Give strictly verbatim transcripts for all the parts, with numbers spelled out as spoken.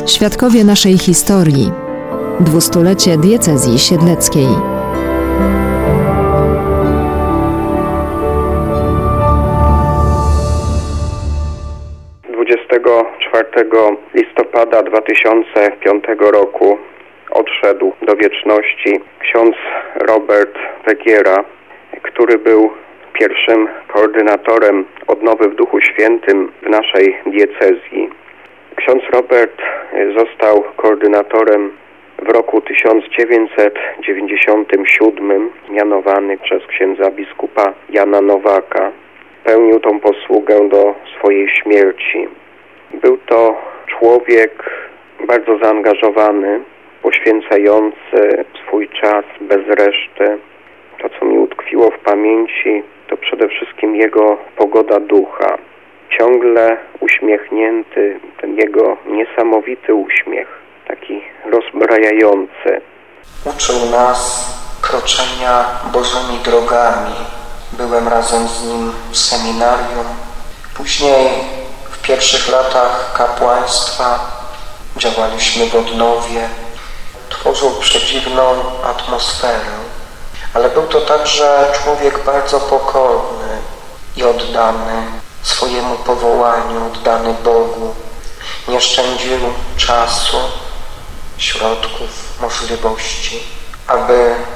Świadkowie naszej historii. Dwustulecie diecezji siedleckiej. dwudziestego czwartego listopada dwa tysiące piątego roku odszedł do wieczności ksiądz Robert Wegiera, który był pierwszym koordynatorem odnowy w Duchu Świętym w naszej diecezji. Ksiądz Robert został koordynatorem w roku tysiąc dziewięćset dziewięćdziesiątym siódmym, mianowany przez księdza biskupa Jana Nowaka. Pełnił tą posługę do swojej śmierci. Był to człowiek bardzo zaangażowany, poświęcający swój czas bez reszty. To, co mi utkwiło w pamięci, to przede wszystkim jego pogoda ducha. Ciągle uśmiechnięty, ten jego niesamowity uśmiech, taki rozbrajający. Uczył nas kroczenia Bożymi drogami. Byłem razem z nim w seminarium. Później w pierwszych latach kapłaństwa działaliśmy w odnowie. Tworzył przedziwną atmosferę, ale był to także człowiek bardzo pokorny i oddany swojemu powołaniu, oddany Bogu. Nie szczędził czasu, środków, możliwości, aby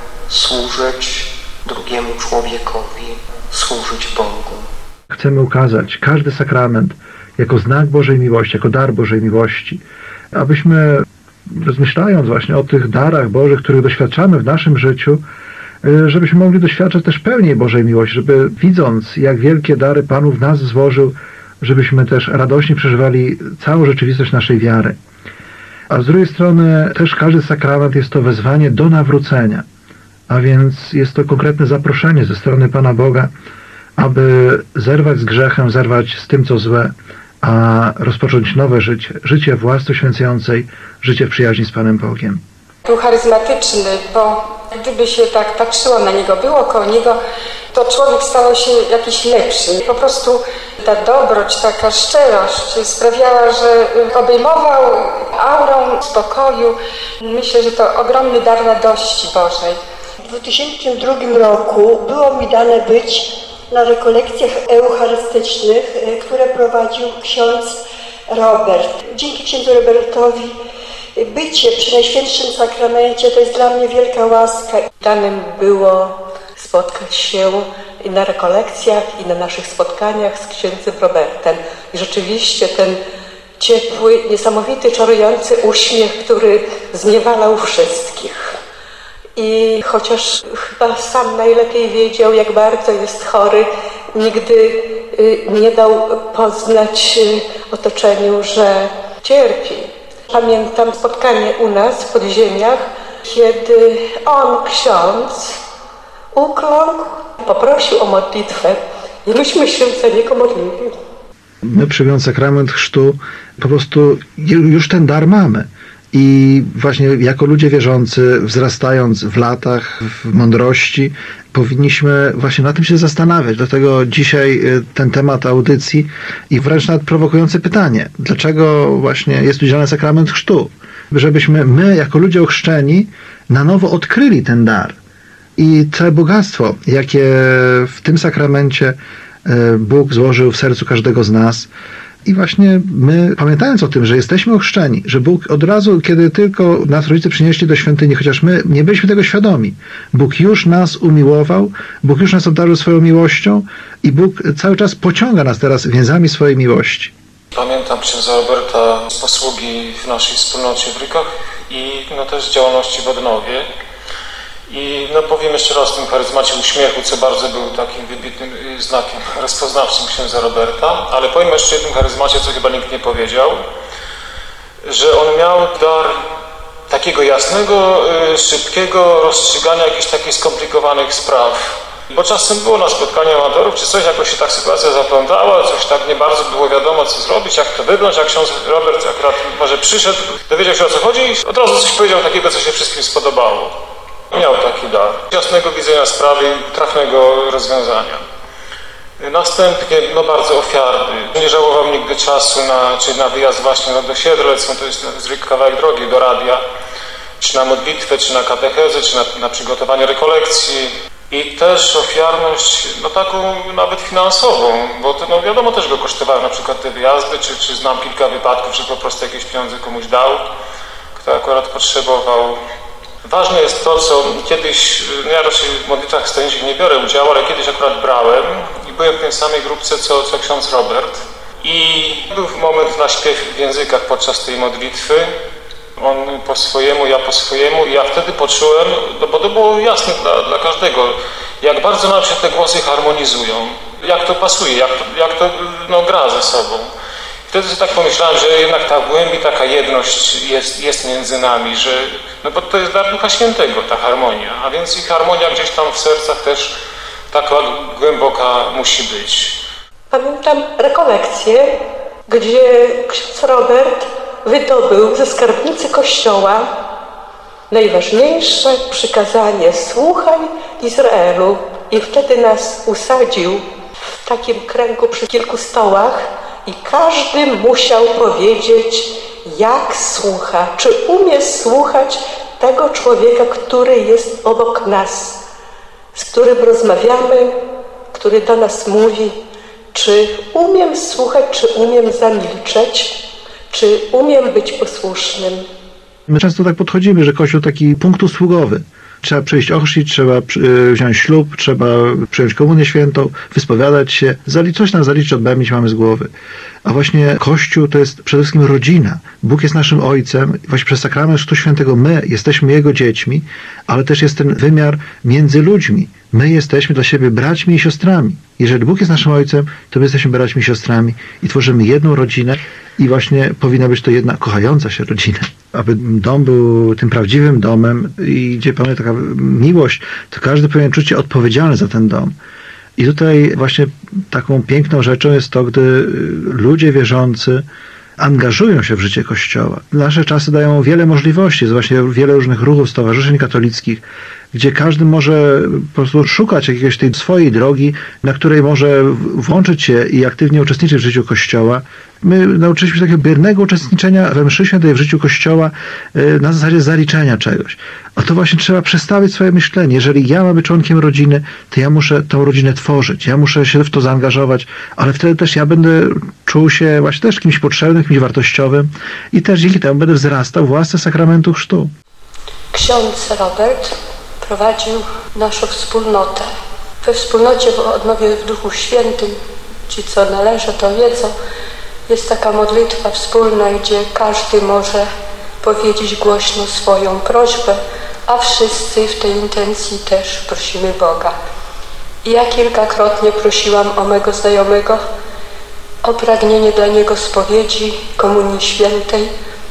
służyć drugiemu człowiekowi, służyć Bogu. Chcemy ukazać każdy sakrament jako znak Bożej miłości, jako dar Bożej miłości, abyśmy, rozmyślając właśnie o tych darach Bożych, których doświadczamy w naszym życiu, żebyśmy mogli doświadczać też pełniej Bożej miłości, żeby widząc, jak wielkie dary Pan w nas złożył, żebyśmy też radośnie przeżywali całą rzeczywistość naszej wiary. A z drugiej strony też każdy sakrament jest to wezwanie do nawrócenia, a więc jest to konkretne zaproszenie ze strony Pana Boga, aby zerwać z grzechem, zerwać z tym, co złe, a rozpocząć nowe życie, życie w łasce święcającej, życie w przyjaźni z Panem Bogiem. Był charyzmatyczny, bo gdyby się tak patrzyło na niego, było koło niego, to człowiek stał się jakiś lepszy. Po prostu ta dobroć, taka szczerość sprawiała, że obejmował aurą spokoju. Myślę, że to ogromny dar radości Bożej. W dwa tysiące drugim roku było mi dane być na rekolekcjach eucharystycznych, które prowadził ksiądz Robert. Dzięki księdzu Robertowi bycie przy Najświętszym Sakramencie to jest dla mnie wielka łaska. Danym było spotkać się i na rekolekcjach, i na naszych spotkaniach z księdzem Robertem. I rzeczywiście ten ciepły, niesamowity, czarujący uśmiech, który zniewalał wszystkich. I chociaż chyba sam najlepiej wiedział, jak bardzo jest chory, nigdy nie dał poznać otoczeniu, że cierpi. Pamiętam spotkanie u nas w podziemiach, kiedy on, ksiądz, ukląkł, poprosił o modlitwę i myśmy się za niego modlili. My, przyjmując sakrament chrztu, po prostu już ten dar mamy. I właśnie jako ludzie wierzący, wzrastając w latach, w mądrości, powinniśmy właśnie na tym się zastanawiać. Dlatego dzisiaj ten temat audycji i wręcz nawet prowokujące pytanie. Dlaczego właśnie jest udzielany sakrament chrztu? Żebyśmy my, jako ludzie ochrzczeni, na nowo odkryli ten dar. I całe bogactwo, jakie w tym sakramencie Bóg złożył w sercu każdego z nas. I właśnie my, pamiętając o tym, że jesteśmy ochrzczeni, że Bóg od razu, kiedy tylko nas rodzice przynieśli do świątyni, chociaż my nie byliśmy tego świadomi, Bóg już nas umiłował, Bóg już nas obdarzył swoją miłością i Bóg cały czas pociąga nas teraz więzami swojej miłości. Pamiętam księdza Roberta z posługi w naszej wspólnocie w Rykach i no też działalności w odnowie. I no powiem jeszcze raz o tym charyzmacie uśmiechu, co bardzo był takim wybitnym znakiem rozpoznawczym księdza Roberta, ale powiem jeszcze o jednym charyzmacie, co chyba nikt nie powiedział, że on miał dar takiego jasnego, szybkiego rozstrzygania jakichś takich skomplikowanych spraw. Bo czasem było na spotkaniu amatorów, czy coś, jakoś się tak sytuacja zaplątała, coś tak nie bardzo było wiadomo, co zrobić, jak to wyglądać, jak ksiądz Robert akurat może przyszedł, dowiedział się, o co chodzi i od razu coś powiedział takiego, co się wszystkim spodobało. Miał taki dar jasnego widzenia sprawy i trafnego rozwiązania. Następnie, no bardzo ofiarny. Nie żałował nigdy czasu na, czy na wyjazd właśnie do Siedlec, no to jest zwykły kawałek drogi do radia, czy na modlitwę, czy na katechezę, czy na, na przygotowanie rekolekcji. I też ofiarność, no taką nawet finansową, bo to no wiadomo też go kosztowały na przykład te wyjazdy, czy, czy znam kilka wypadków, że po prostu jakieś pieniądze komuś dał, kto akurat potrzebował. Ważne jest to, co kiedyś, no ja raczej w modlitwach scenicznych nie biorę udziału, ale kiedyś akurat brałem i byłem w tej samej grupce co, co ksiądz Robert. I był moment na śpiew w językach podczas tej modlitwy. On po swojemu, ja po swojemu i ja wtedy poczułem, no bo to było jasne dla, dla każdego, jak bardzo nam się te głosy harmonizują, jak to pasuje, jak to, jak to no, gra ze sobą. Wtedy sobie tak pomyślałem, że jednak ta głębi, taka jedność jest, jest między nami, że no bo to jest dla Ducha Świętego ta harmonia, a więc i harmonia gdzieś tam w sercach też taka głęboka musi być. Pamiętam rekolekcję, gdzie ksiądz Robert wydobył ze skarbnicy Kościoła najważniejsze przykazanie: słuchaj Izraelu. I wtedy nas usadził w takim kręgu przy kilku stołach i każdy musiał powiedzieć, jak słucha, czy umie słuchać tego człowieka, który jest obok nas, z którym rozmawiamy, który do nas mówi, czy umiem słuchać, czy umiem zamilczeć, czy umiem być posłusznym. My często tak podchodzimy, że Kościół taki punkt usługowy. Trzeba przejść ochrzcić, trzeba wziąć ślub, trzeba przyjąć komunię świętą, wyspowiadać się, coś nam zaliczyć, odbębnić mamy z głowy. A właśnie Kościół to jest przede wszystkim rodzina. Bóg jest naszym Ojcem. Właśnie przez sakrament Chrztu Świętego my jesteśmy Jego dziećmi, ale też jest ten wymiar między ludźmi. My jesteśmy dla siebie braćmi i siostrami. Jeżeli Bóg jest naszym Ojcem, to my jesteśmy braćmi i siostrami i tworzymy jedną rodzinę i właśnie powinna być to jedna kochająca się rodzina. Aby dom był tym prawdziwym domem i gdzie panuje taka miłość, to każdy powinien czuć się odpowiedzialny za ten dom. I tutaj właśnie taką piękną rzeczą jest to, gdy ludzie wierzący angażują się w życie Kościoła. Nasze czasy dają wiele możliwości, jest właśnie wiele różnych ruchów, stowarzyszeń katolickich, gdzie każdy może po prostu szukać jakiejś tej swojej drogi, na której może włączyć się i aktywnie uczestniczyć w życiu Kościoła. My nauczyliśmy się takiego biernego uczestniczenia we mszy świętej w życiu Kościoła na zasadzie zaliczenia czegoś. A to właśnie trzeba przestawić swoje myślenie. Jeżeli ja mam być członkiem rodziny, to ja muszę tą rodzinę tworzyć. Ja muszę się w to zaangażować, ale wtedy też ja będę czuł się właśnie też kimś potrzebnym, kimś wartościowym i też dzięki temu będę wzrastał w łasce sakramentu chrztu. Ksiądz Robert prowadził naszą wspólnotę. We wspólnocie w odnowie w Duchu Świętym, ci co należy to wiedzą, jest taka modlitwa wspólna, gdzie każdy może powiedzieć głośno swoją prośbę, a wszyscy w tej intencji też prosimy Boga. I ja kilkakrotnie prosiłam o mego znajomego o pragnienie dla niego spowiedzi, komunii świętej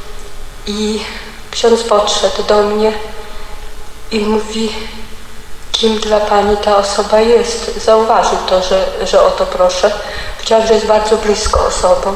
i ksiądz podszedł do mnie i mówi, kim dla Pani ta osoba jest. Zauważył to, że, że o to proszę. Powiedziałam, że jest bardzo blisko osobą.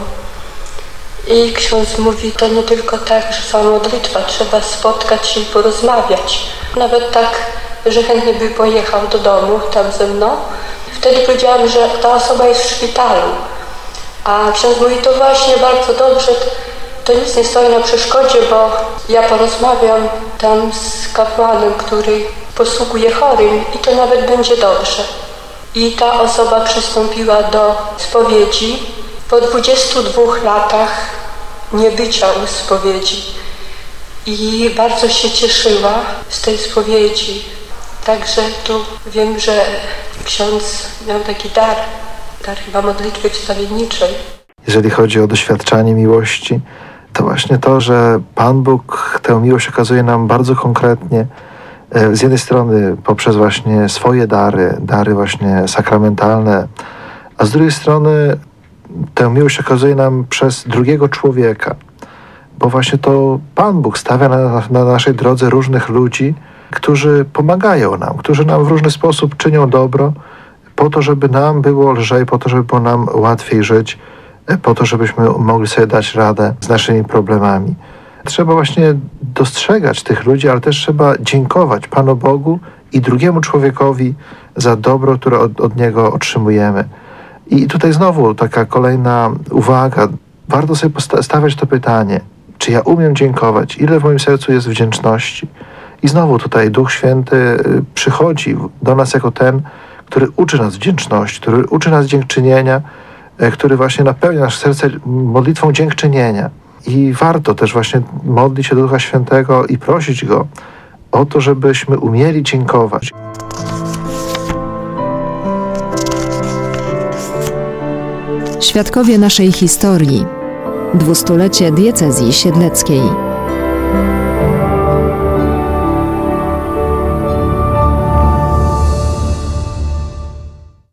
I ksiądz mówi, to nie tylko tak, że sama modlitwa, trzeba spotkać się i porozmawiać. Nawet tak, że chętnie by pojechał do domu tam ze mną. Wtedy powiedziałam, że ta osoba jest w szpitalu. A ksiądz mówi, to właśnie bardzo dobrze, to nic nie stoi na przeszkodzie, bo ja porozmawiam tam z kapłanem, który posługuje chorym i to nawet będzie dobrze. I ta osoba przystąpiła do spowiedzi po dwudziestu dwóch latach niebycia u spowiedzi i bardzo się cieszyła z tej spowiedzi. Także tu wiem, że ksiądz miał taki dar, dar chyba modlitwy wstawienniczej. Jeżeli chodzi o doświadczanie miłości, to właśnie to, że Pan Bóg tę miłość okazuje nam bardzo konkretnie, z jednej strony poprzez właśnie swoje dary, dary właśnie sakramentalne, a z drugiej strony tę miłość okazuje nam przez drugiego człowieka, bo właśnie to Pan Bóg stawia na, na naszej drodze różnych ludzi, którzy pomagają nam, którzy nam w różny sposób czynią dobro, po to, żeby nam było lżej, po to, żeby było nam łatwiej żyć, po to, żebyśmy mogli sobie dać radę z naszymi problemami. Trzeba właśnie dostrzegać tych ludzi, ale też trzeba dziękować Panu Bogu i drugiemu człowiekowi za dobro, które od, od Niego otrzymujemy. I tutaj znowu taka kolejna uwaga. Warto sobie stawiać to pytanie, czy ja umiem dziękować, ile w moim sercu jest wdzięczności. I znowu tutaj Duch Święty przychodzi do nas jako ten, który uczy nas wdzięczności, który uczy nas dziękczynienia, który właśnie napełnia nasze serce modlitwą dziękczynienia. I warto też właśnie modlić się do Ducha Świętego i prosić Go o to, żebyśmy umieli dziękować. Świadkowie naszej historii. Dwustulecie diecezji siedleckiej.